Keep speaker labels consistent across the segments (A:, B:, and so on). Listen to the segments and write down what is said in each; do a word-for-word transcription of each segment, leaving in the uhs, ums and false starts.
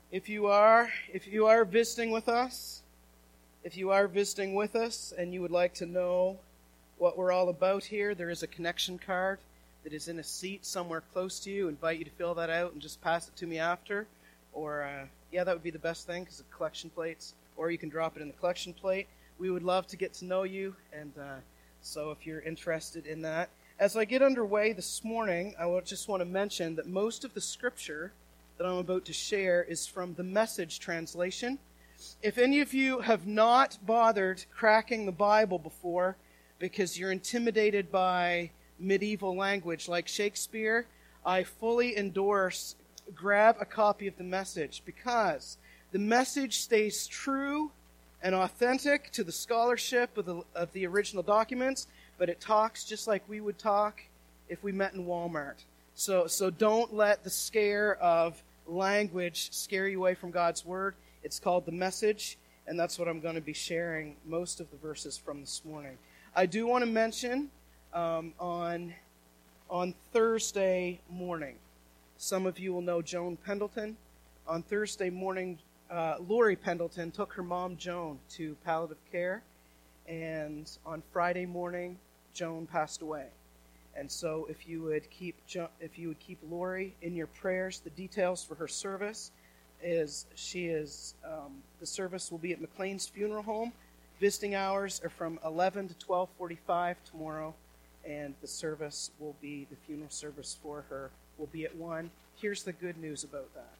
A: If you are, if you are visiting with us, if you are visiting with us and you would like to know what we're all about here, there is a connection card that is in a seat somewhere close to you. I invite you to fill that out and just pass it to me after. Or, uh, yeah, that would be the best thing because of collection plates. Or you can drop it in the collection plate. We would love to get to know you, and uh, so if you're interested in that. As I get underway this morning, I just want to mention that most of the scripture that I'm about to share is from the Message translation. If any of you have not bothered cracking the Bible before because you're intimidated by medieval language like Shakespeare, I fully endorse grab a copy of the Message because the Message stays true and authentic to the scholarship of the, of the original documents, but it talks just like we would talk if we met in Walmart. So, so don't let the scare of language scare you away from God's Word. It's called the Message, and that's what I'm going to be sharing most of the verses from this morning. I do want to mention um, on, on Thursday morning, some of you will know Joan Pendleton. On Thursday morning, uh, Lori Pendleton took her mom, Joan, to palliative care, and on Friday morning, Joan passed away. And so if you would keep if you would keep Lori in your prayers, the details for her service is she is um, the service will be at McLean's Funeral Home. Visiting hours are from eleven to twelve forty-five tomorrow, and the service will be the funeral service for her will be at one. Here's the good news about that.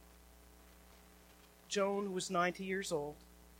A: Joan was ninety years old,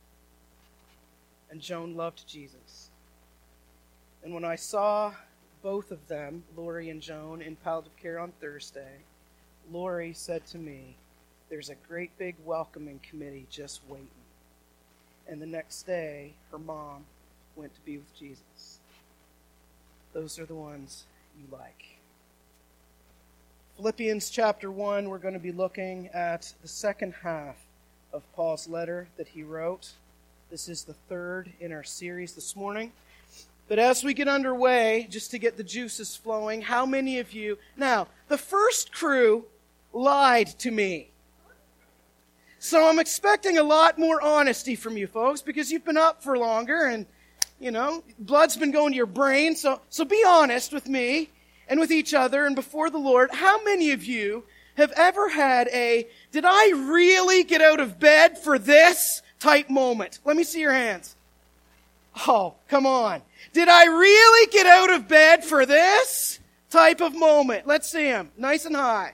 A: and Joan loved Jesus. And when I saw both of them, Lori and Joan, in palliative care on Thursday, Lori said to me, "There's a great big welcoming committee just waiting." And the next day, her mom went to be with Jesus. Those are the ones you like. Philippians chapter one, we're going to be looking at the second half of Paul's letter that he wrote. This is the third in our series this morning. But as we get underway, just to get the juices flowing, how many of you... Now, the first crew lied to me. So I'm expecting a lot more honesty from you folks because you've been up for longer and, you know, blood's been going to your brain. So, so be honest with me and with each other and before the Lord. How many of you have ever had a, did I really get out of bed for this type moment? Let me see your hands. Oh, come on. Did I really get out of bed for this type of moment? Let's see them. Nice and high.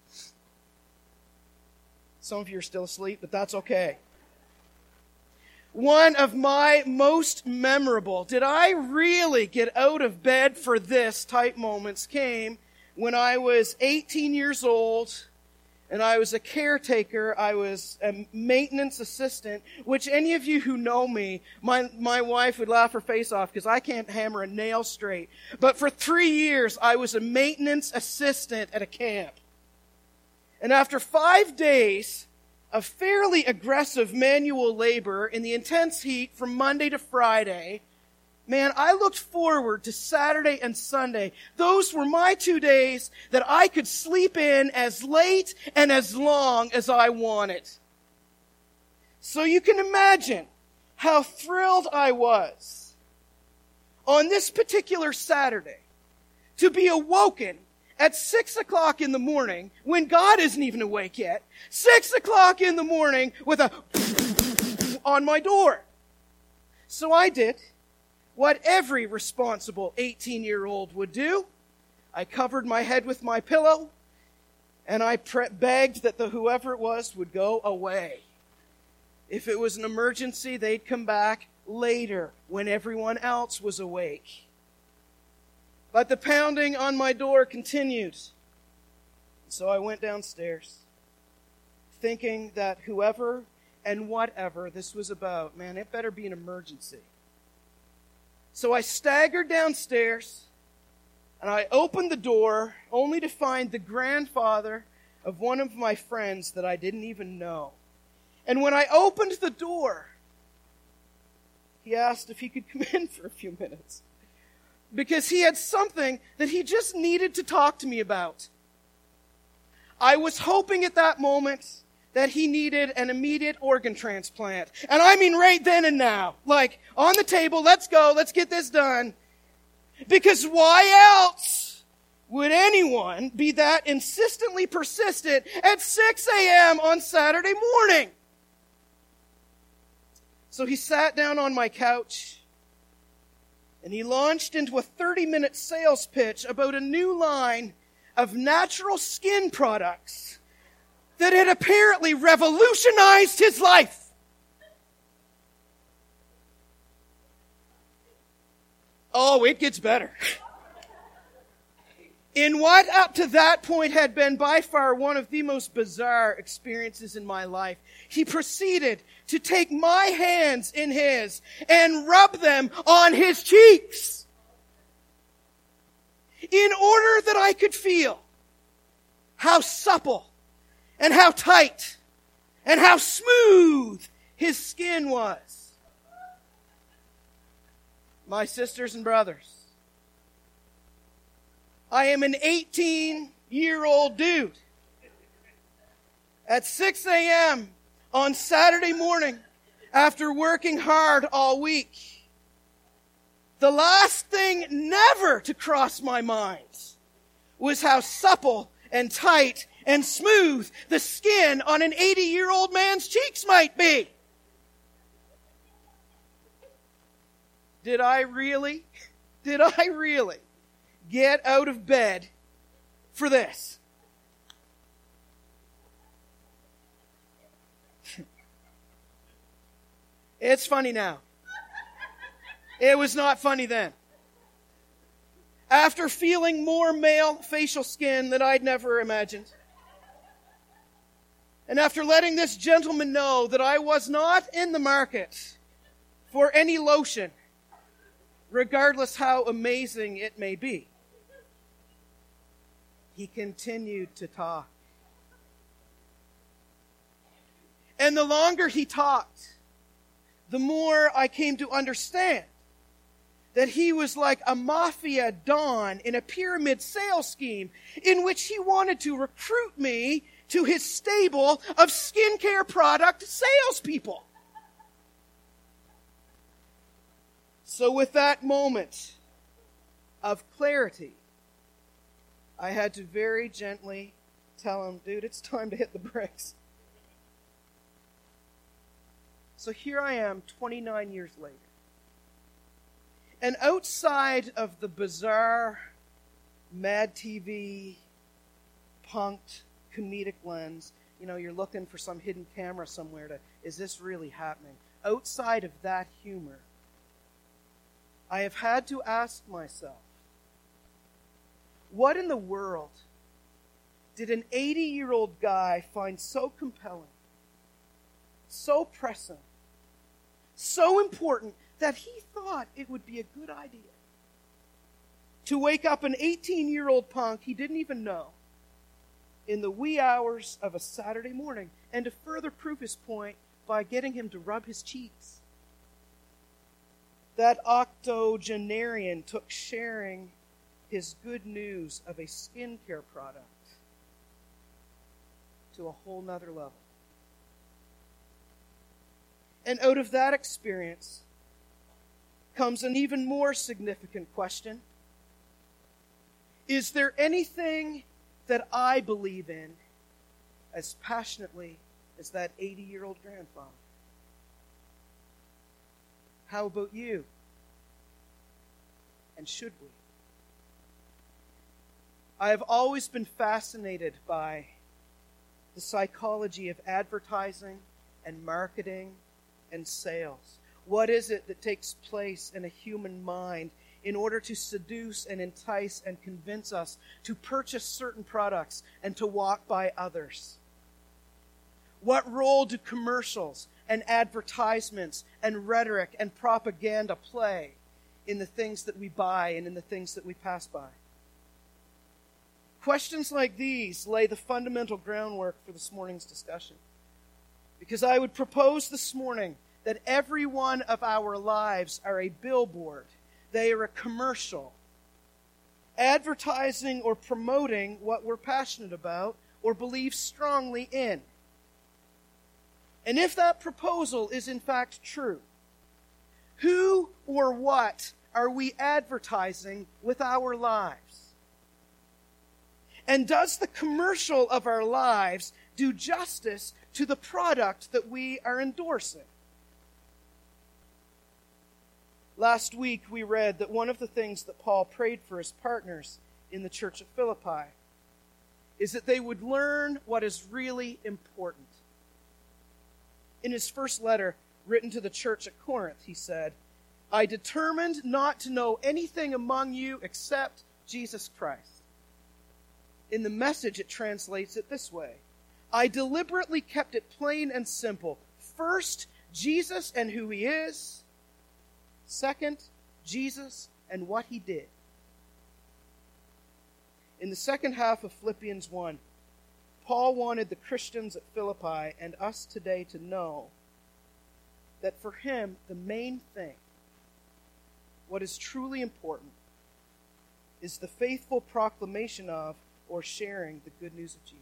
A: Some of you are still asleep, but that's okay. One of my most memorable, did I really get out of bed for this type moments came when I was eighteen years old and I was a caretaker. I was a maintenance assistant, which any of you who know me, my, my wife would laugh her face off because I can't hammer a nail straight. But for three years, I was a maintenance assistant at a camp. And after five days of fairly aggressive manual labor in the intense heat from Monday to Friday, man, I looked forward to Saturday and Sunday. Those were my two days that I could sleep in as late and as long as I wanted. So you can imagine how thrilled I was on this particular Saturday to be awoken at six o'clock in the morning, when God isn't even awake yet, six o'clock in the morning with a on my door. So I did what every responsible eighteen-year-old would do. I covered my head with my pillow, and I pre- begged that the whoever it was would go away. If it was an emergency, they'd come back later when everyone else was awake. But the pounding on my door continued. So I went downstairs, thinking that whoever and whatever this was about, man, it better be an emergency. So I staggered downstairs, and I opened the door, only to find the grandfather of one of my friends that I didn't even know. And when I opened the door, he asked if he could come in for a few minutes, because he had something that he just needed to talk to me about. I was hoping at that moment that he needed an immediate organ transplant. And I mean right then and now. Like, on the table, let's go, let's get this done. Because why else would anyone be that insistently persistent at six a.m. on Saturday morning? So he sat down on my couch, and he launched into a thirty-minute sales pitch about a new line of natural skin products that had apparently revolutionized his life. Oh, it gets better. In what up to that point had been by far one of the most bizarre experiences in my life, he proceeded to take my hands in his and rub them on his cheeks in order that I could feel how supple and how tight and how smooth his skin was. My sisters and brothers, I am an eighteen-year-old dude. At six a.m. on Saturday morning, after working hard all week, the last thing never to cross my mind was how supple and tight and smooth the skin on an eighty-year-old man's cheeks might be. Did I really, did I really get out of bed for this? It's funny now. It was not funny then. After feeling more male facial skin than I'd never imagined, and after letting this gentleman know that I was not in the market for any lotion, regardless how amazing it may be, he continued to talk. And the longer he talked, the more I came to understand that he was like a mafia don in a pyramid sales scheme in which he wanted to recruit me to his stable of skincare product salespeople. So with that moment of clarity, I had to very gently tell him, dude, it's time to hit the brakes. So here I am, twenty-nine years later. And outside of the bizarre, Mad T V, punked, comedic lens, you know, you're looking for some hidden camera somewhere to, is this really happening? Outside of that humor, I have had to ask myself, what in the world did an eighty-year-old guy find so compelling, so pressing, so important that he thought it would be a good idea to wake up an eighteen-year-old punk he didn't even know in the wee hours of a Saturday morning, and to further prove his point by getting him to rub his cheeks? That octogenarian took sharing his good news of a skincare product to a whole nother level. And out of that experience comes an even more significant question. Is there anything that I believe in as passionately as that eighty-year-old grandfather? How about you? And should we? I have always been fascinated by the psychology of advertising and marketing and sales. What is it that takes place in a human mind in order to seduce and entice and convince us to purchase certain products and to walk by others? What role do commercials and advertisements and rhetoric and propaganda play in the things that we buy and in the things that we pass by? Questions like these lay the fundamental groundwork for this morning's discussion. Because I would propose this morning that every one of our lives are a billboard. They are a commercial, advertising or promoting what we're passionate about or believe strongly in. And if that proposal is in fact true, who or what are we advertising with our lives? And does the commercial of our lives do justice to the product that we are endorsing? Last week we read that one of the things that Paul prayed for his partners in the church of Philippi is that they would learn what is really important. In his first letter written to the church at Corinth, he said, I determined not to know anything among you except Jesus Christ. In the Message, it translates it this way. I deliberately kept it plain and simple. First, Jesus and who he is. Second, Jesus and what he did. In the second half of Philippians one, Paul wanted the Christians at Philippi and us today to know that for him, the main thing, what is truly important, is the faithful proclamation of or sharing the good news of Jesus.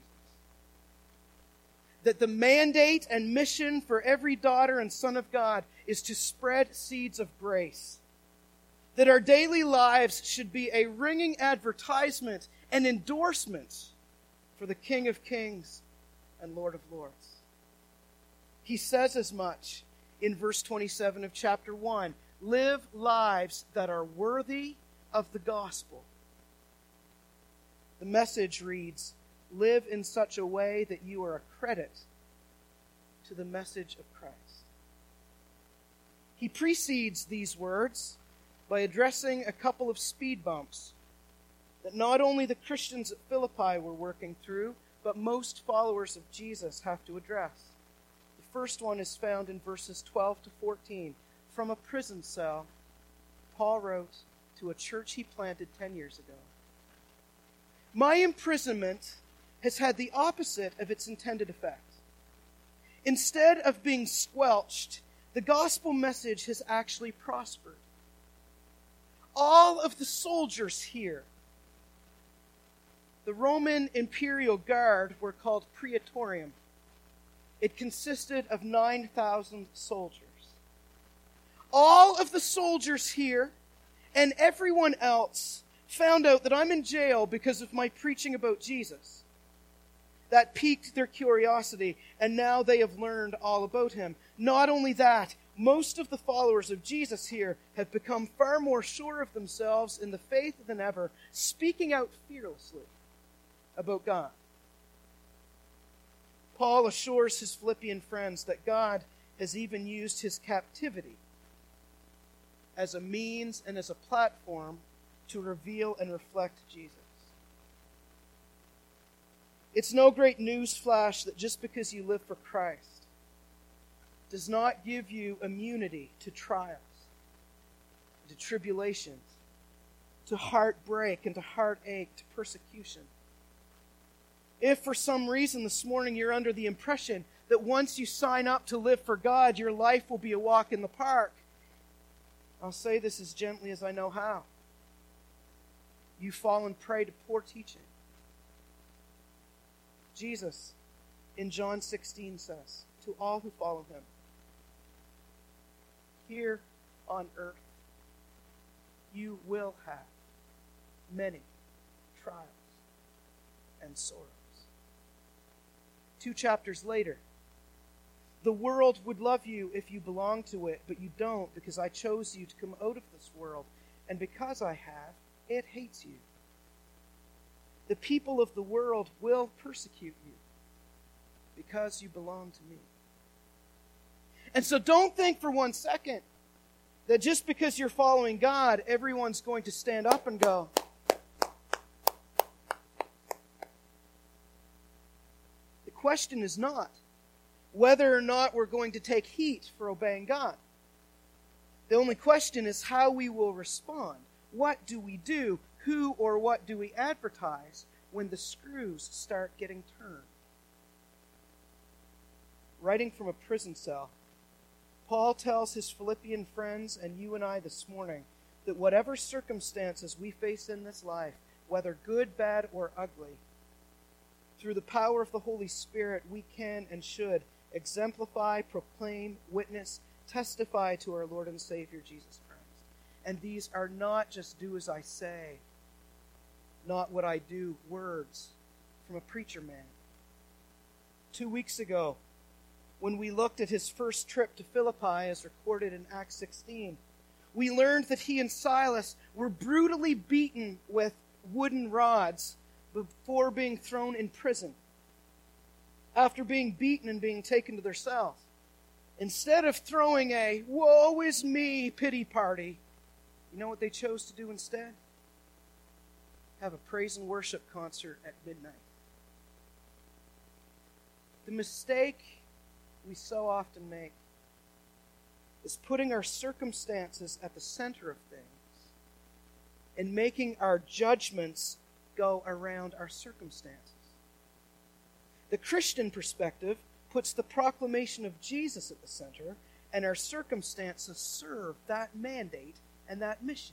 A: That the mandate and mission for every daughter and son of God is to spread seeds of grace. That our daily lives should be a ringing advertisement and endorsement for the King of Kings and Lord of Lords. He says as much in verse twenty-seven of chapter one. Live lives that are worthy of the gospel. The Message reads, live in such a way that you are a credit to the message of Christ. He precedes these words by addressing a couple of speed bumps that not only the Christians at Philippi were working through, but most followers of Jesus have to address. The first one is found in verses twelve to fourteen. From a prison cell, Paul wrote to a church he planted ten years ago. My imprisonment has had the opposite of its intended effect. Instead of being squelched, the gospel message has actually prospered. All of the soldiers here, the Roman imperial guard, were called praetorium. It consisted of nine thousand soldiers. All of the soldiers here and everyone else found out that I'm in jail because of my preaching about Jesus. That piqued their curiosity, and now they have learned all about him. Not only that, most of the followers of Jesus here have become far more sure of themselves in the faith than ever, speaking out fearlessly about God. Paul assures his Philippian friends that God has even used his captivity as a means and as a platform to reveal and reflect Jesus. It's no great news flash that just because you live for Christ does not give you immunity to trials, to tribulations, to heartbreak and to heartache, to persecution. If for some reason this morning you're under the impression that once you sign up to live for God, your life will be a walk in the park, I'll say this as gently as I know how. You fall and prey to poor teaching. Jesus, in John sixteen, says, to all who follow him, here on earth, you will have many trials and sorrows. Two chapters later, the world would love you if you belong to it, but you don't, because I chose you to come out of this world. And because I have, it hates you. The people of the world will persecute you because you belong to me. And so don't think for one second that just because you're following God, everyone's going to stand up and go, the question is not whether or not we're going to take heat for obeying God. The only question is how we will respond. What do we do? Who or what do we advertise when the screws start getting turned? Writing from a prison cell, Paul tells his Philippian friends and you and I this morning that whatever circumstances we face in this life, whether good, bad, or ugly, through the power of the Holy Spirit, we can and should exemplify, proclaim, witness, testify to our Lord and Savior Jesus Christ. And these are not just do as I say, not what I do, words from a preacher man. Two weeks ago, when we looked at his first trip to Philippi as recorded in Acts sixteen, we learned that he and Silas were brutally beaten with wooden rods before being thrown in prison. After being beaten and being taken to their cells, instead of throwing a woe is me pity party, you know what they chose to do instead? Have a praise and worship concert at midnight. The mistake we so often make is putting our circumstances at the center of things and making our judgments go around our circumstances. The Christian perspective puts the proclamation of Jesus at the center, and our circumstances serve that mandate and that mission.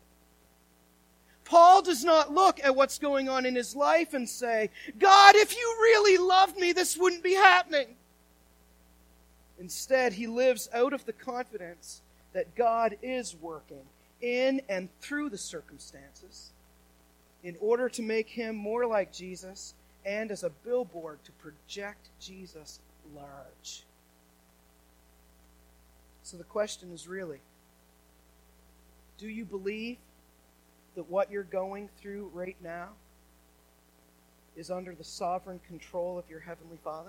A: Paul does not look at what's going on in his life and say, God, if you really loved me, this wouldn't be happening. Instead, he lives out of the confidence that God is working in and through the circumstances in order to make him more like Jesus and as a billboard to project Jesus large. So the question is really, do you believe that what you're going through right now is under the sovereign control of your Heavenly Father?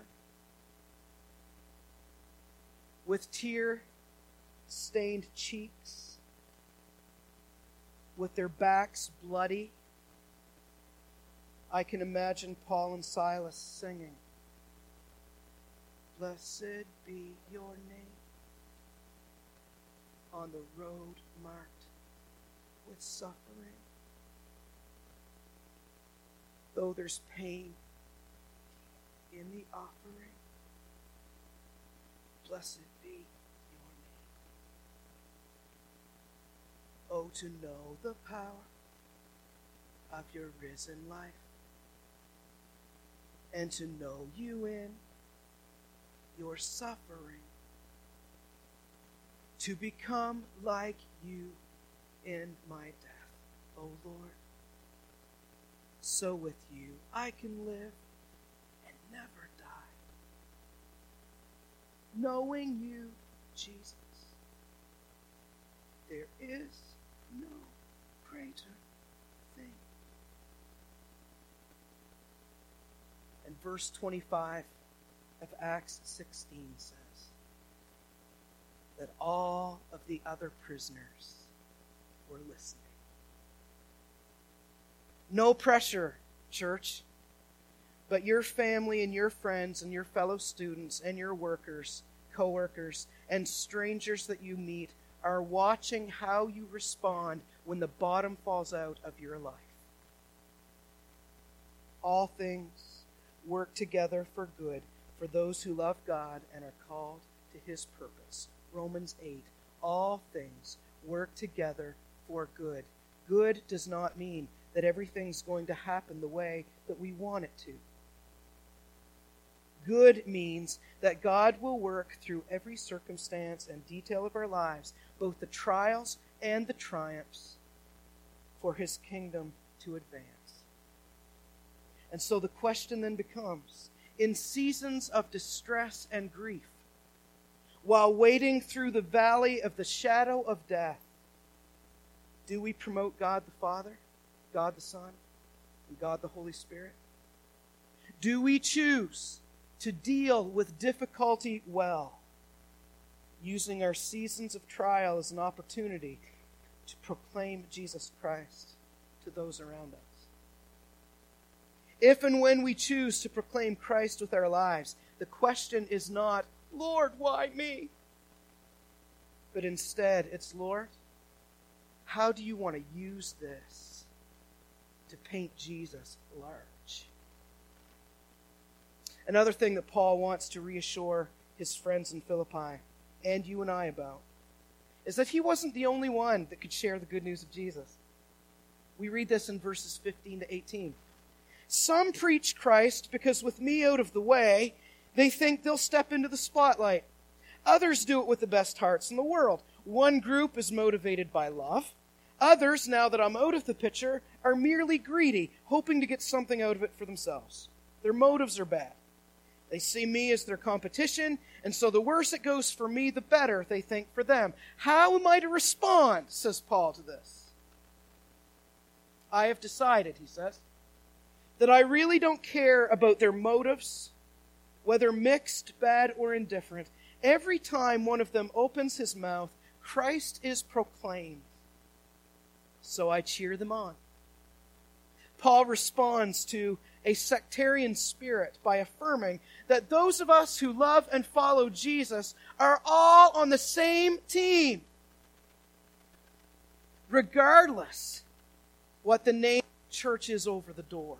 A: With tear-stained cheeks, with their backs bloody, I can imagine Paul and Silas singing, "Blessed be your name on the road marked with suffering. Though there's pain in the offering, blessed be your name. Oh, to know the power of your risen life, and to know you in your suffering, to become like you in my death, O Lord. So with you I can live and never die, knowing you, Jesus. There is no greater thing." And verse twenty-five of Acts sixteen says that all of the other prisoners were listening. No pressure, church, but your family and your friends and your fellow students and your workers, co-workers, and strangers that you meet are watching how you respond when the bottom falls out of your life. All things work together for good for those who love God and are called to his purpose. Romans eight. All things work together for good. Good does not mean that everything's going to happen the way that we want it to. Good means that God will work through every circumstance and detail of our lives, both the trials and the triumphs, for his kingdom to advance. And so the question then becomes, in seasons of distress and grief, while wading through the valley of the shadow of death, do we promote God the Father, God the Son, and God the Holy Spirit? Do we choose to deal with difficulty well, using our seasons of trial as an opportunity to proclaim Jesus Christ to those around us? If and when we choose to proclaim Christ with our lives, the question is not, Lord, why me? But instead, it's, Lord, how do you want to use this to paint Jesus large? Another thing that Paul wants to reassure his friends in Philippi, and you and I about, is that he wasn't the only one that could share the good news of Jesus. We read this in verses fifteen to eighteen. Some preach Christ because with me out of the way, they think they'll step into the spotlight. Others do it with the best hearts in the world. One group is motivated by love. Others, now that I'm out of the picture, are merely greedy, hoping to get something out of it for themselves. Their motives are bad. They see me as their competition, and so the worse it goes for me, the better they think for them. How am I to respond, says Paul, to this? I have decided, he says, that I really don't care about their motives, whether mixed, bad, or indifferent. Every time one of them opens his mouth, Christ is proclaimed. So I cheer them on. Paul responds to a sectarian spirit by affirming that those of us who love and follow Jesus are all on the same team, regardless what the name of the church is over the door.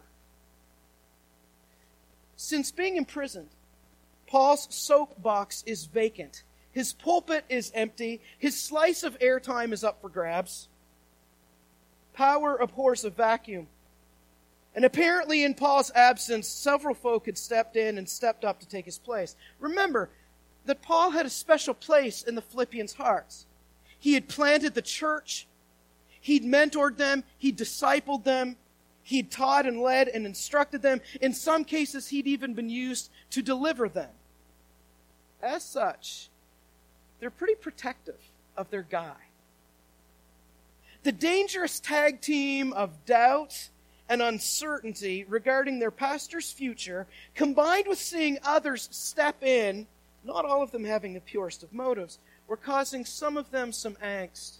A: Since being imprisoned, Paul's soapbox is vacant. His pulpit is empty. His slice of airtime is up for grabs. Power abhors a vacuum. And apparently in Paul's absence, several folk had stepped in and stepped up to take his place. Remember that Paul had a special place in the Philippians' hearts. He had planted the church. He'd mentored them. He'd discipled them. He'd taught and led and instructed them. In some cases, he'd even been used to deliver them. As such, they're pretty protective of their guy. The dangerous tag team of doubt and uncertainty regarding their pastor's future, combined with seeing others step in, not all of them having the purest of motives, were causing some of them some angst.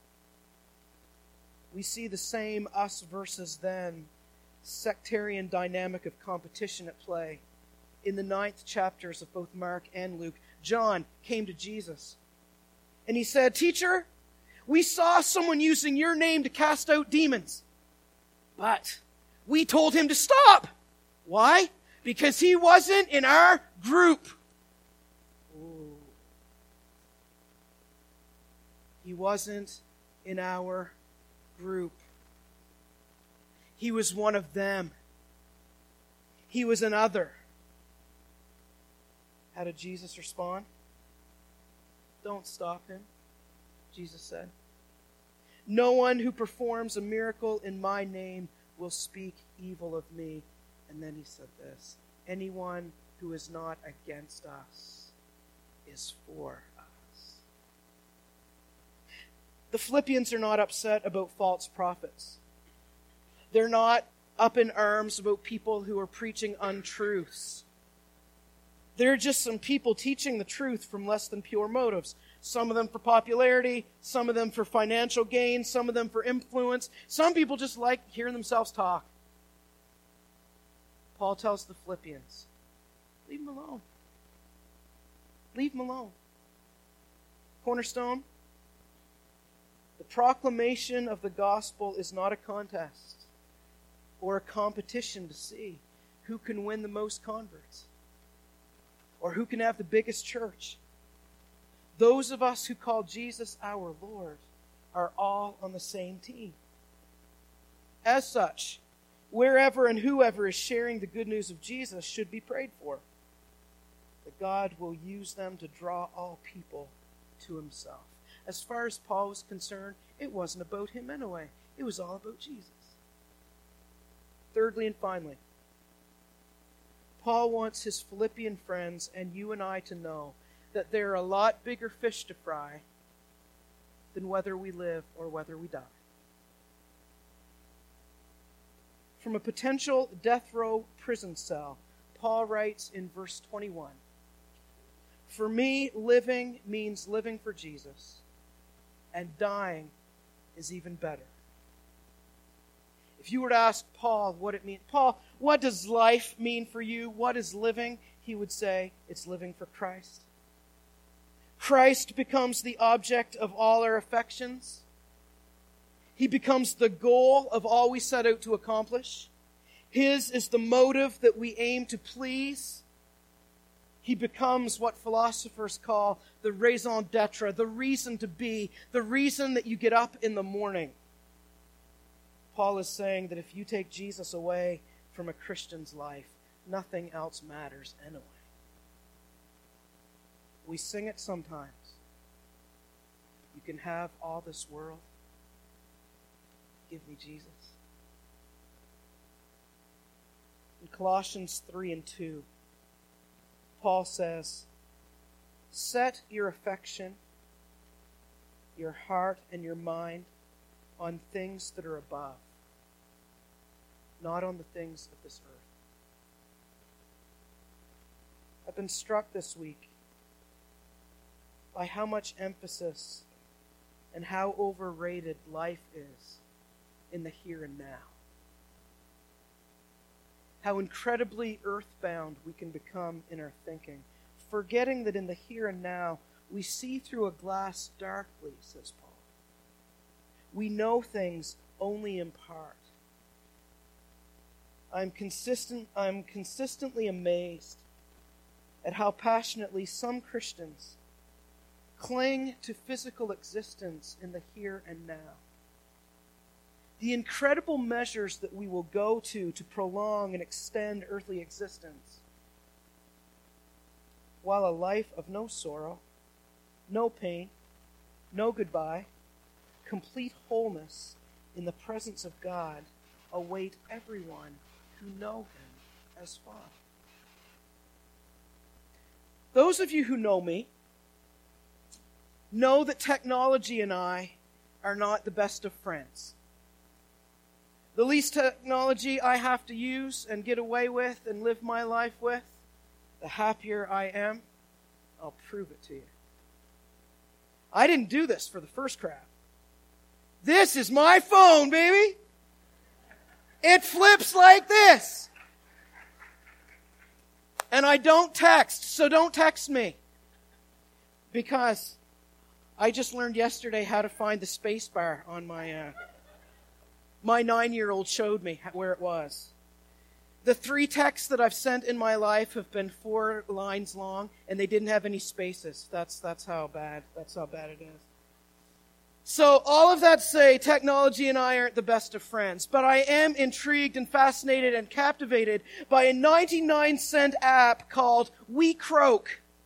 A: We see the same us versus them sectarian dynamic of competition at play in the ninth chapters of both Mark and Luke. John came to Jesus, and he said, "Teacher, we saw someone using your name to cast out demons. But we told him to stop. Why? Because he wasn't in our group." Ooh. He wasn't in our group. He was one of them. He was another. How did Jesus respond? "Don't stop him," Jesus said. "No one who performs a miracle in my name will speak evil of me." And then he said this, "Anyone who is not against us is for us." The Philippians are not upset about false prophets. They're not up in arms about people who are preaching untruths. They're just some people teaching the truth from less than pure motives. Some of them for popularity, some of them for financial gain, some of them for influence. Some people just like hearing themselves talk. Paul tells the Philippians, leave them alone. Leave them alone. Cornerstone, the proclamation of the gospel is not a contest or a competition to see who can win the most converts or who can have the biggest church. Those of us who call Jesus our Lord are all on the same team. As such, wherever and whoever is sharing the good news of Jesus should be prayed for, that God will use them to draw all people to himself. As far as Paul was concerned, it wasn't about him anyway. It was all about Jesus. Thirdly and finally, Paul wants his Philippian friends and you and I to know that there are a lot bigger fish to fry than whether we live or whether we die. From a potential death row prison cell, Paul writes in verse twenty-one, "For me, living means living for Jesus, and dying is even better." If you were to ask Paul what it means, Paul, what does life mean for you? What is living? He would say, it's living for Christ. Christ becomes the object of all our affections. He becomes the goal of all we set out to accomplish. His is the motive that we aim to please. He becomes what philosophers call the raison d'etre, the reason to be, the reason that you get up in the morning. Paul is saying that if you take Jesus away from a Christian's life, nothing else matters anyway. We sing it sometimes. You can have all this world. Give me Jesus. In Colossians three and two, Paul says, set your affection, your heart, and your mind on things that are above, not on the things of this earth. I've been struck this week by how much emphasis and how overrated life is in the here and now. How incredibly earthbound we can become in our thinking, forgetting that in the here and now we see through a glass darkly, says Paul. We know things only in part. I'm consistent, I'm consistently amazed at how passionately some Christians cling to physical existence in the here and now. The incredible measures that we will go to to prolong and extend earthly existence, while a life of no sorrow, no pain, no goodbye, complete wholeness in the presence of God await everyone who know Him as Father. Those of you who know me know that technology and I are not the best of friends. The least technology I have to use and get away with and live my life with, the happier I am. I'll prove it to you. I didn't do this for the first crowd. This is my phone, baby. It flips like this. And I don't text, so don't text me. Because I just learned yesterday how to find the space bar on my... Uh, my nine-year-old showed me where it was. The three texts that I've sent in my life have been four lines long, and they didn't have any spaces. That's that's how bad that's how bad it is. So all of that to say, technology and I aren't the best of friends, but I am intrigued and fascinated and captivated by a ninety-nine cent app called WeCroak,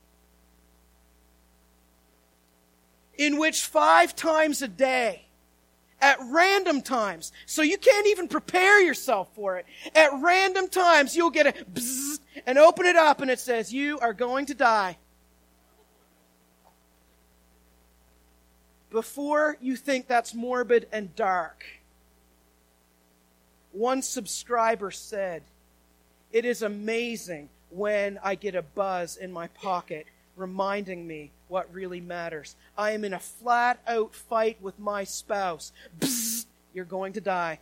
A: in which five times a day, at random times, so you can't even prepare yourself for it. At random times, you'll get a bzzz and open it up and it says, you are going to die. Before you think that's morbid and dark, one subscriber said, it is amazing when I get a buzz in my pocket reminding me what really matters. I am in a flat-out fight with my spouse. Bzzz, you're going to die.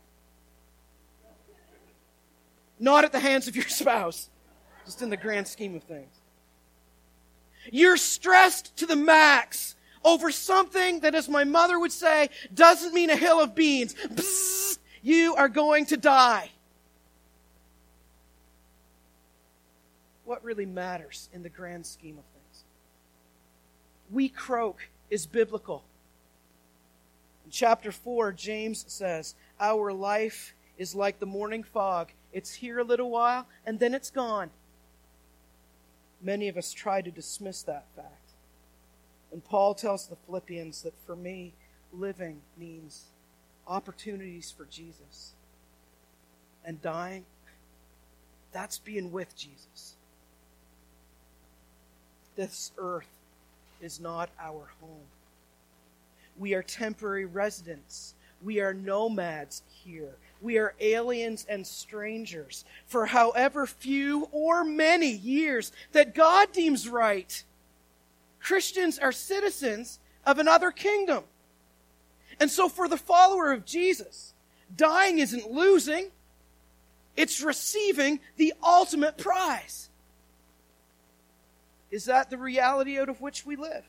A: Not at the hands of your spouse, just in the grand scheme of things. You're stressed to the max over something that, as my mother would say, doesn't mean a hill of beans. Bzzz, you are going to die. What really matters in the grand scheme of things? WeCroak is biblical. In chapter four, James says, our life is like the morning fog. It's here a little while, and then it's gone. Many of us try to dismiss that fact. And Paul tells the Philippians that for me, living means opportunities for Jesus. And dying, that's being with Jesus. This earth is not our home. We are temporary residents. We are nomads here. We are aliens and strangers for however few or many years that God deems right. Christians are citizens of another kingdom. And so for the follower of Jesus, dying isn't losing, it's receiving the ultimate prize. Is that the reality out of which we live?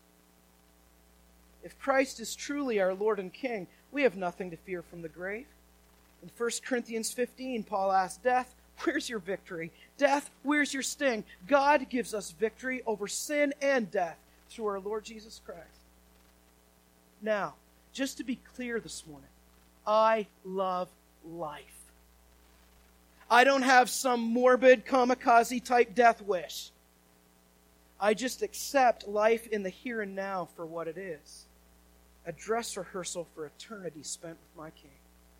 A: If Christ is truly our Lord and King, we have nothing to fear from the grave. In First Corinthians fifteen, Paul asks, death, where's your victory? Death, where's your sting? God gives us victory over sin and death through our Lord Jesus Christ. Now, just to be clear this morning, I love life. I don't have some morbid kamikaze type death wish. I just accept life in the here and now for what it is. A dress rehearsal for eternity spent with my King.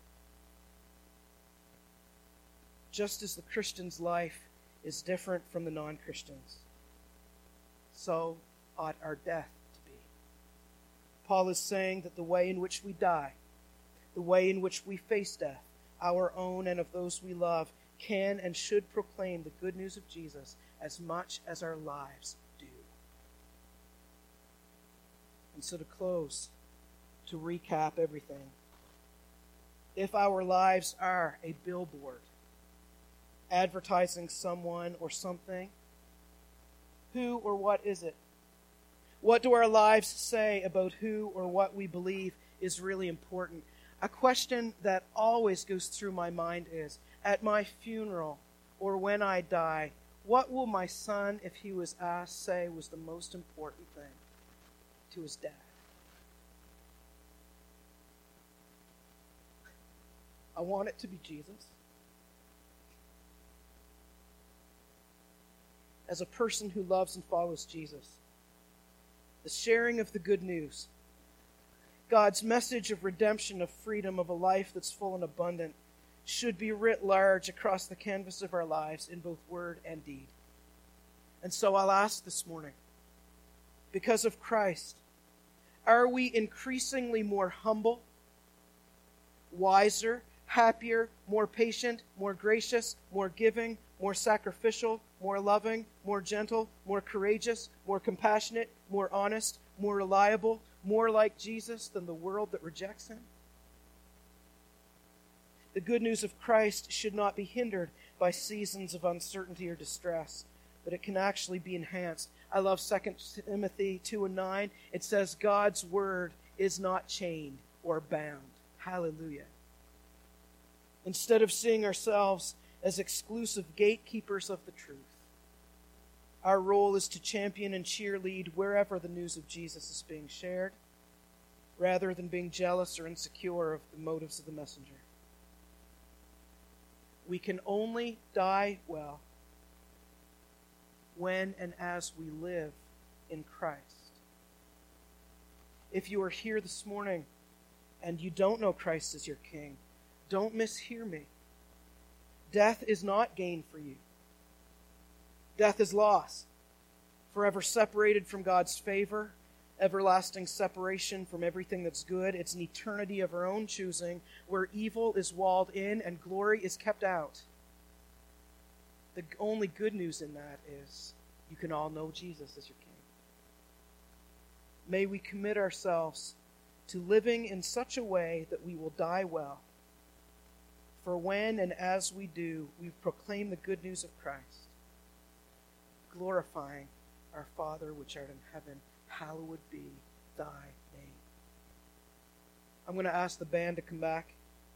A: Just as the Christian's life is different from the non-Christian's, so ought our death to be. Paul is saying that the way in which we die, the way in which we face death, our own and of those we love, can and should proclaim the good news of Jesus as much as our lives do. And so to close, to recap everything, if our lives are a billboard advertising someone or something, who or what is it? What do our lives say about who or what we believe is really important? A question that always goes through my mind is, at my funeral or when I die, what will my son, if he was asked, say was the most important thing to his dad? I want it to be Jesus. As a person who loves and follows Jesus, the sharing of the good news, God's message of redemption, of freedom, of a life that's full and abundant, should be writ large across the canvas of our lives in both word and deed. And so I'll ask this morning, because of Christ, are we increasingly more humble, wiser, happier, more patient, more gracious, more giving, more sacrificial, more loving, more gentle, more courageous, more compassionate, more honest, more reliable, more like Jesus than the world that rejects him? The good news of Christ should not be hindered by seasons of uncertainty or distress, but it can actually be enhanced. I love Second Timothy two and nine. It says, God's word is not chained or bound. Hallelujah. Instead of seeing ourselves as exclusive gatekeepers of the truth, our role is to champion and cheerlead wherever the news of Jesus is being shared, rather than being jealous or insecure of the motives of the messenger. We can only die well when and as we live in Christ. If you are here this morning and you don't know Christ as your King, don't mishear me. Death is not gain for you. Death is loss. Forever separated from God's favor, everlasting separation from everything that's good. It's an eternity of our own choosing where evil is walled in and glory is kept out. The only good news in that is you can all know Jesus as your King. May we commit ourselves to living in such a way that we will die well. For when and as we do, we proclaim the good news of Christ, glorifying our Father which art in heaven, hallowed be thy name. I'm going to ask the band to come back.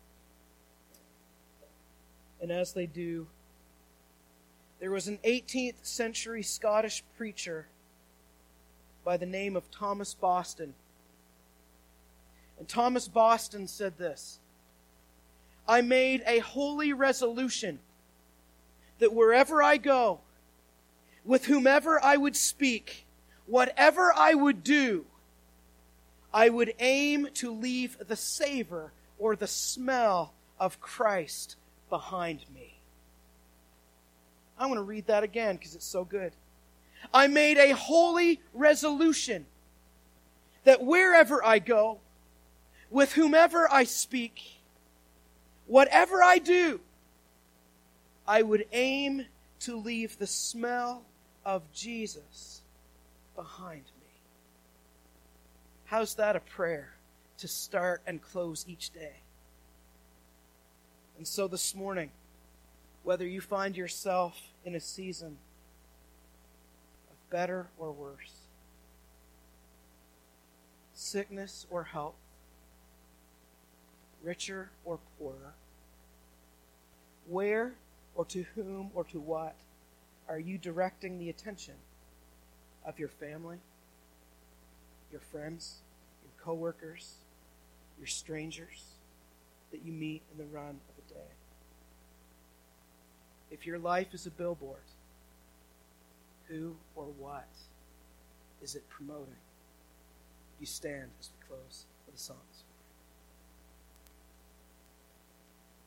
A: And as they do, there was an eighteenth century Scottish preacher by the name of Thomas Boston. And Thomas Boston said this: I made a holy resolution that wherever I go, with whomever I would speak, whatever I would do, I would aim to leave the savor or the smell of Christ behind me. I want to read that again because it's so good. I made a holy resolution that wherever I go, with whomever I speak, whatever I do, I would aim to leave the smell of Jesus behind me. How's that a prayer to start and close each day? And so this morning, whether you find yourself in a season of better or worse, sickness or health, richer or poorer, where or to whom or to what are you directing the attention of your family, your friends, your coworkers, your strangers that you meet in the run of a day? If your life is a billboard, who or what is it promoting? You stand as we close with the songs.